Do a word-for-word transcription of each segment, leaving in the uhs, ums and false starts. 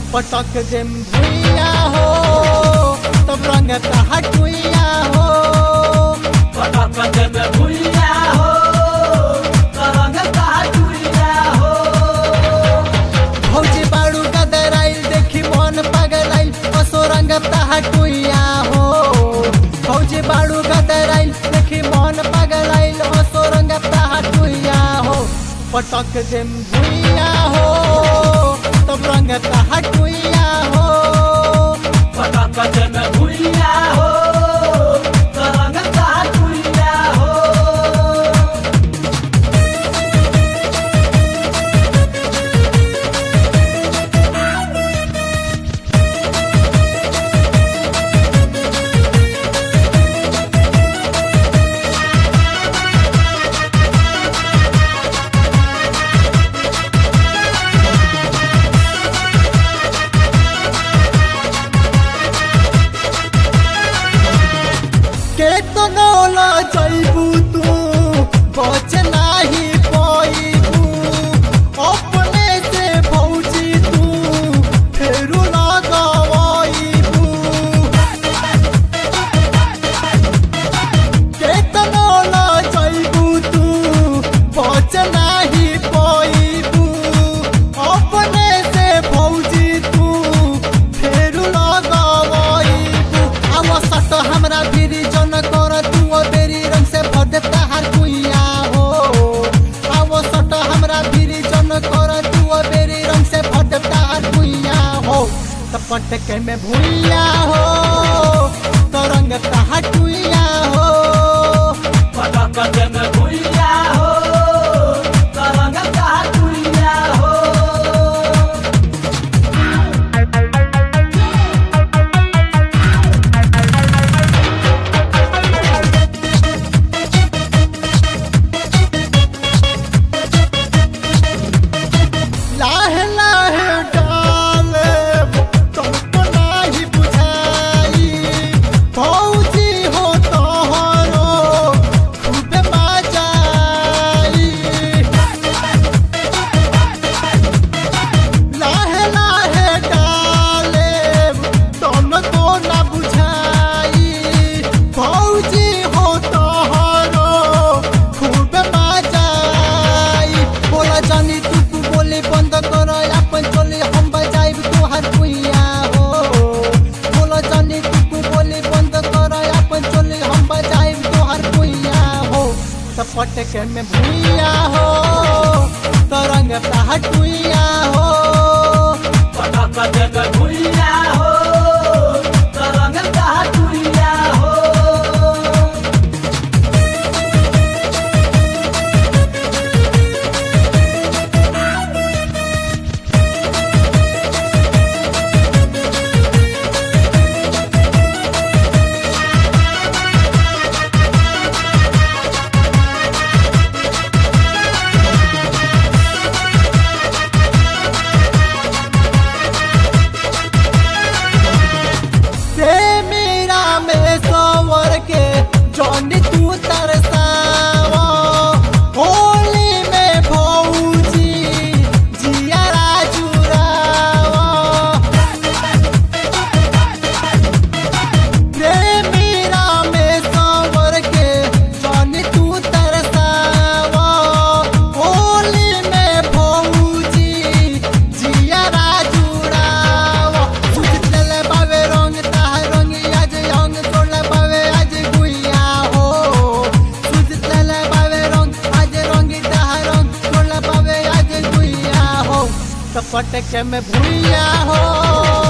पटक देम भुइया हो तब रंग हटुइया हो पटक देम भुइया हो तब रंग हटुइया हो भौजी बाड़ू गदराइल देखी मन पगलाइल असो रंग हटुइया हो भौजी बाड़ू गदराइल देखी मन पगलाइल असो रंग हटुइया हो पटक देम भुइया हो तब रंग हटुइया हो पटक देम भुइया हो तब रंग हटुइया हो केतनो ला जाइबू तू बच नाही पाइबू अपने से भौजी तू फेरू ना गवाइबू केतनो ला जाइबू तू बच नाही पाइबू अपने से भौजी तू फेरू ना गवाइबू आव सट हमरा भिरी कर तू बेरी रंग से भर दे ताहार कुइया हो आवो सट हमरा भिरी जन कर तू बेरी रंग से भर दे ताहार कुइया हो त पटके में भुइया हो तो रंग ताहार कुइया हो पटक देम भुइया हो तब रंग हटुइया हो लाहे लाहे डाले तुमको नाही बुझाई भौजी हो तोहरो खूब मजाई लाहे लाहे डाले तुमको ना बुझाई भौजी हो तोहरो खूब मजाई बोला जानी तू बोले बंद करो अपन चले हम बजाइब तोहार कुइया हो बोला जानी तू बोले बंद करो अपन चले हम बजाइब तोहार कुइया हो त पटके में भुइया हो तो रंग हटुइया हो पटक देम भुइया हो तब रंग हटुइया हो से मेरा में सवर के जौनी तू तरसावा होली में भौजी जिया राजुरावा से मेरा में सवर के जौनी तू तरसावा होली में भौजी जिया राजुरावा सुध चले बावे रंग ताह रंग आज अंग तोड़ले बावे आज गुइया हो सुध चले बावे रंग आज रंग ताह रंग तोड़ले बावे आज गुइया हो त पटके में भुइया हो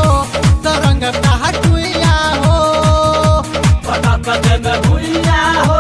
तो रंग हटुइया हो पटक देम भुइया हो